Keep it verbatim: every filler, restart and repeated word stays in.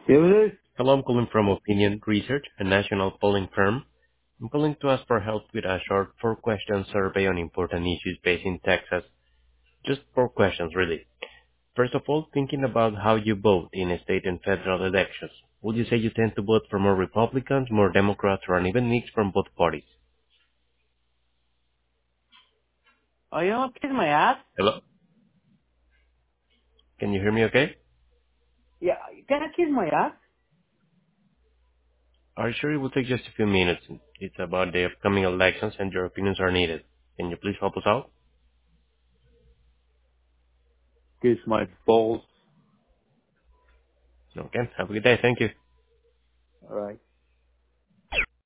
Yes, Hello, I'm calling from Opinion Research, a national polling firm. I'm calling to ask for help with a short four-question survey on important issues based in Texas. Just four questions, really. First of all, thinking about how you vote in state and federal elections, would you say you tend to vote for more Republicans, more Democrats, or an even mix from both parties? are you gonna kiss my ass? Hello? Can you hear me okay? Yeah, can I kiss my ass? Are you sure it will take just a few minutes? It's about the upcoming elections and your opinions are needed. Can you please help us out? Kiss my balls. Okay, have a good day. Thank you. Alright.